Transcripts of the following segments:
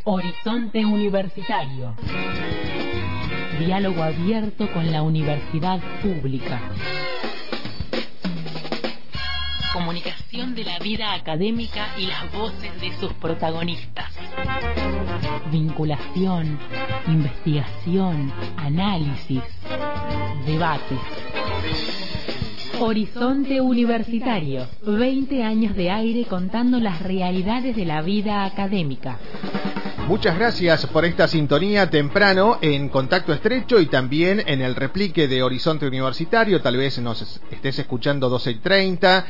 Horizonte Universitario. Diálogo abierto con la universidad pública. Comunicación de la vida académica y las voces de sus protagonistas. Vinculación, investigación, análisis, debates. Horizonte Universitario, 20 años de aire contando las realidades de la vida académica. Muchas gracias por esta sintonía temprano en Contacto Estrecho y también en el replique de Horizonte Universitario. Tal vez nos estés escuchando 12:30,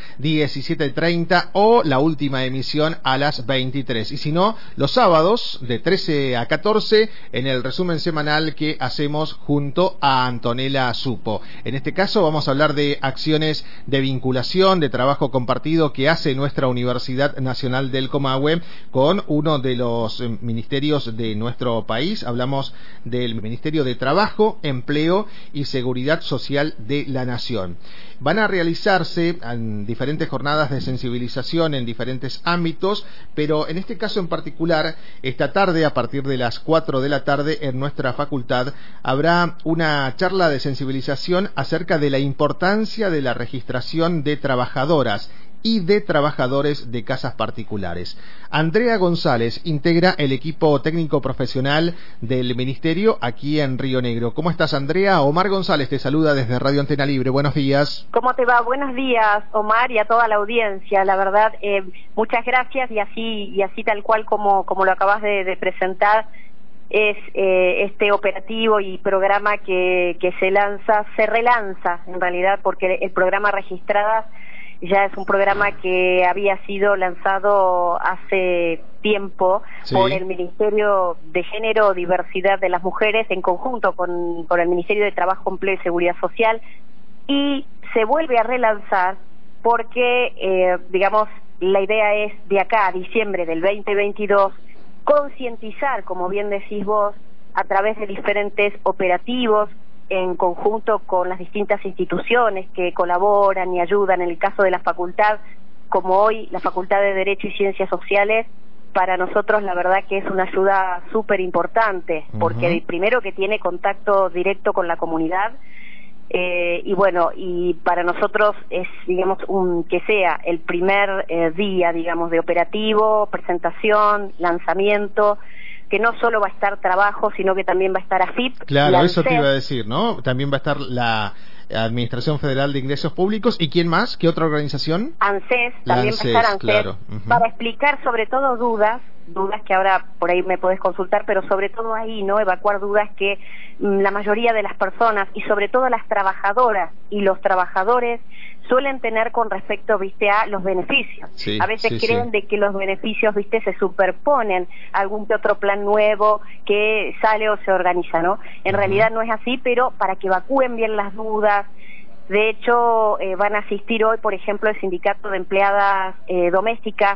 17:30 o la última emisión a las 23. Y si no, los sábados de 13 a 14 en el resumen semanal que hacemos junto a Antonella Supo. En este caso vamos a hablar de acciones de vinculación, de trabajo compartido que hace nuestra Universidad Nacional del Comahue con uno de los ministerios de nuestro país. Hablamos del Ministerio de Trabajo, Empleo y Seguridad Social de la Nación. Van a realizarse en diferentes jornadas de sensibilización en diferentes ámbitos, pero en este caso en particular, esta tarde, a partir de las 4 de la tarde, en nuestra facultad, habrá una charla de sensibilización acerca de la importancia de la registración de trabajadoras y de trabajadores de casas particulares. Andrea González integra el equipo técnico profesional del Ministerio aquí en Río Negro. ¿Cómo estás, Andrea? Omar González te saluda desde Radio Antena Libre. Buenos días. ¿Cómo te va? Buenos días, Omar, y a toda la audiencia. La verdad, muchas gracias y así tal cual como lo acabas de presentar, es este operativo y programa que se relanza en realidad, porque el programa Registradas ya es un programa que había sido lanzado hace tiempo por el Ministerio de Género, Diversidad de las Mujeres, en conjunto con el Ministerio de Trabajo, Empleo y Seguridad Social, y se vuelve a relanzar porque, la idea es de acá a diciembre del 2022, concientizar, como bien decís vos, a través de diferentes operativos, en conjunto con las distintas instituciones que colaboran y ayudan. En el caso de la facultad, como hoy la Facultad de Derecho y Ciencias Sociales, para nosotros la verdad que es una ayuda súper importante, porque primero que tiene contacto directo con la comunidad, y para nosotros es, que sea el primer día, de operativo, presentación, lanzamiento, que no solo va a estar trabajo, sino que también va a estar AFIP. Claro, eso te iba a decir, ¿no? También va a estar la Administración Federal de Ingresos Públicos. ¿Y quién más? ¿Qué otra organización? ANSES, también va a estar ANSES, claro. Para explicar sobre todo dudas que ahora por ahí me podés consultar, pero sobre todo ahí, ¿no? Evacuar dudas que la mayoría de las personas, y sobre todo las trabajadoras y los trabajadores, suelen tener con respecto, a los beneficios. Sí, a veces creen de que los beneficios, se superponen a algún que otro plan nuevo que sale o se organiza, ¿no? En realidad no es así, pero para que evacúen bien las dudas. De hecho, van a asistir hoy, por ejemplo, el Sindicato de Empleadas Domésticas.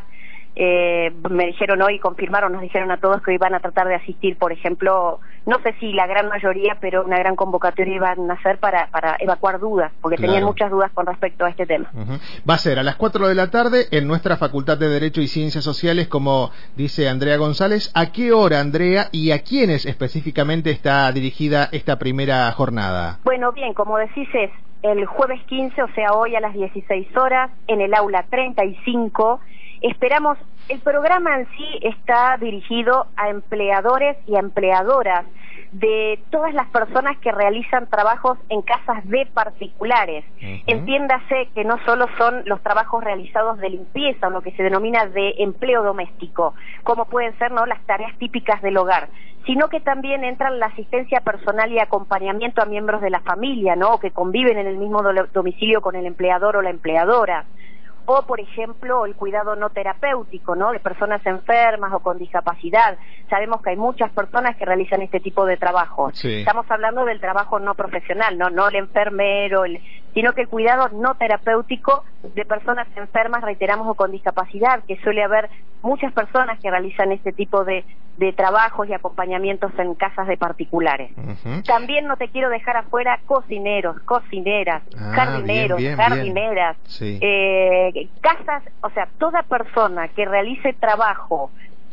Me dijeron hoy, nos dijeron a todos que hoy van a tratar de asistir, por ejemplo, no sé si la gran mayoría, pero una gran convocatoria iban a hacer para evacuar dudas, porque tenían muchas dudas con respecto a este tema. Va a ser a las 4 de la tarde en nuestra Facultad de Derecho y Ciencias Sociales, como dice Andrea González. ¿A qué hora, Andrea, y a quiénes específicamente está dirigida esta primera jornada? Bueno, bien, como decís, es el jueves 15, o sea, hoy a las 16 horas, en el aula 35. Esperamos, el programa en sí está dirigido a empleadores y a empleadoras de todas las personas que realizan trabajos en casas de particulares. Entiéndase que no solo son los trabajos realizados de limpieza, o lo que se denomina de empleo doméstico, como pueden ser, ¿no?, las tareas típicas del hogar, sino que también entran la asistencia personal y acompañamiento a miembros de la familia, ¿no?, que conviven en el mismo domicilio con el empleador o la empleadora. O, por ejemplo, el cuidado no terapéutico, ¿no?, de personas enfermas o con discapacidad. Sabemos que hay muchas personas que realizan este tipo de trabajo. Estamos hablando del trabajo no profesional, no el enfermero, sino que el cuidado no terapéutico de personas enfermas, reiteramos, o con discapacidad, que suele haber muchas personas que realizan este tipo de trabajos y acompañamientos en casas de particulares. También no te quiero dejar afuera cocineros, cocineras, jardineros, jardineras, casas, o sea, toda persona que realice trabajo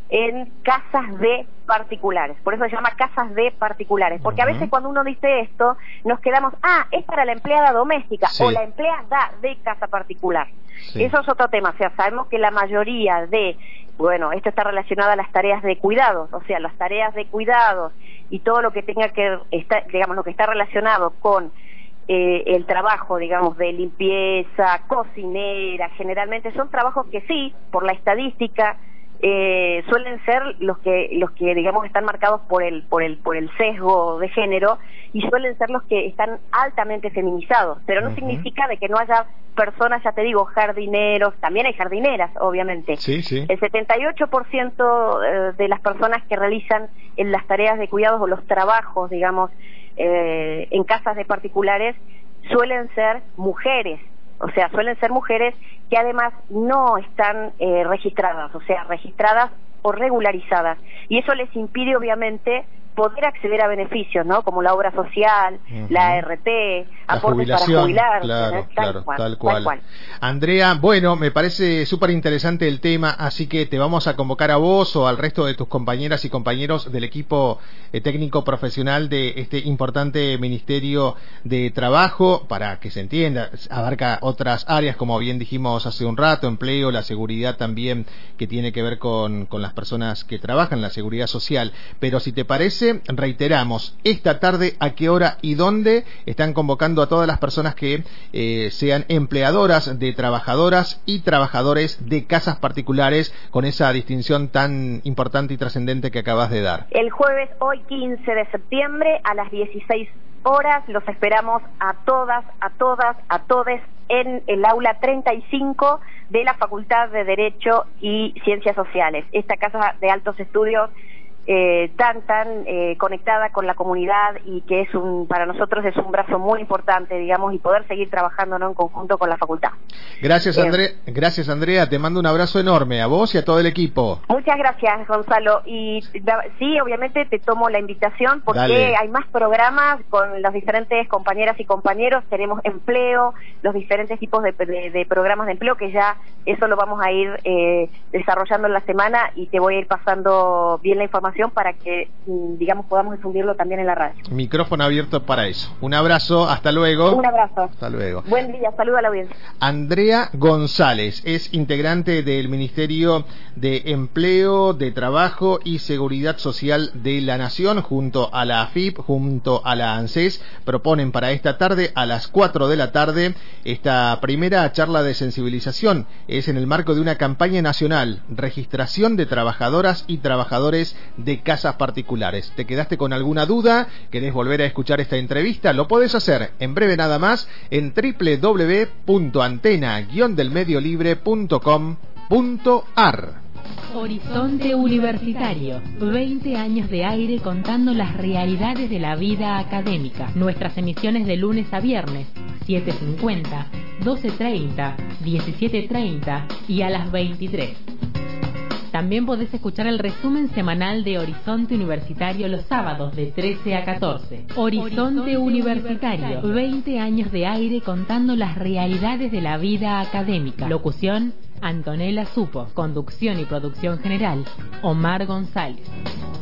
en casas de particulares. Por eso se llama casas de particulares, porque a veces cuando uno dice esto, nos quedamos, es para la empleada doméstica, sí, o la empleada de casa particular. Sí. Eso es otro tema. O sea, sabemos que la mayoría de, bueno, esto está relacionado a las tareas de cuidados, o sea, las tareas de cuidados y todo lo que tenga que estar, digamos, lo que está relacionado con el trabajo, digamos, de limpieza, cocinera, generalmente son trabajos que sí, por la estadística, suelen ser los que digamos están marcados por el sesgo de género, y suelen ser los que están altamente feminizados, pero no significa de que no haya personas, ya te digo, jardineros, también hay jardineras, obviamente. Sí, sí. El 78% de las personas que realizan en las tareas de cuidados o los trabajos, digamos, en casas de particulares, suelen ser mujeres. O sea, suelen ser mujeres que además no están registradas, o sea, registradas o regularizadas. Y eso les impide, obviamente, poder acceder a beneficios, ¿no? Como la obra social, la ART, aportes para jubilar. Claro, tal cual. Andrea, bueno, me parece súper interesante el tema, así que te vamos a convocar a vos o al resto de tus compañeras y compañeros del equipo técnico profesional de este importante Ministerio de Trabajo, para que se entienda, abarca otras áreas, como bien dijimos hace un rato, empleo, la seguridad también, que tiene que ver con las personas que trabajan, la seguridad social. Pero si te parece, reiteramos, esta tarde a qué hora y dónde están convocando a todas las personas que sean empleadoras de trabajadoras y trabajadores de casas particulares, con esa distinción tan importante y trascendente que acabas de dar. El jueves, hoy 15 de septiembre, a las 16 horas, los esperamos a todas, a todes en el aula 35 de la Facultad de Derecho y Ciencias Sociales. Esta casa de altos estudios tan conectada con la comunidad, y que es para nosotros es un brazo muy importante, digamos, y poder seguir trabajando, ¿no?, en conjunto con la facultad. Gracias, gracias, Andrea, te mando un abrazo enorme a vos y a todo el equipo. Muchas gracias, Gonzalo, y sí, obviamente te tomo la invitación, porque Dale. hay más programas con las diferentes compañeras y compañeros. Tenemos empleo, los diferentes tipos de programas de empleo, que ya eso lo vamos a ir desarrollando en la semana, y te voy a ir pasando bien la información para que, digamos, podamos difundirlo también en la radio. Micrófono abierto para eso. Un abrazo, hasta luego. Un abrazo. Hasta luego. Buen día, saludo a la audiencia. Andrea González es integrante del Ministerio de Empleo, de Trabajo y Seguridad Social de la Nación, junto a la AFIP, junto a la ANSES. Proponen para esta tarde, a las 4 de la tarde, esta primera charla de sensibilización. Es en el marco de una campaña nacional, registración de trabajadoras y trabajadores de casas particulares. ¿Te quedaste con alguna duda? ¿Querés volver a escuchar esta entrevista? Lo podés hacer en breve nada más en www.antena-delmediolibre.com.ar. Horizonte Universitario, 20 años de aire contando las realidades de la vida académica. Nuestras emisiones de lunes a viernes, 7:50, 12:30, 17:30 y a las 23. También podés escuchar el resumen semanal de Horizonte Universitario los sábados de 13 a 14. Horizonte Universitario, 20 años de aire contando las realidades de la vida académica. Locución, Antonella Supo. Conducción y producción general, Omar González.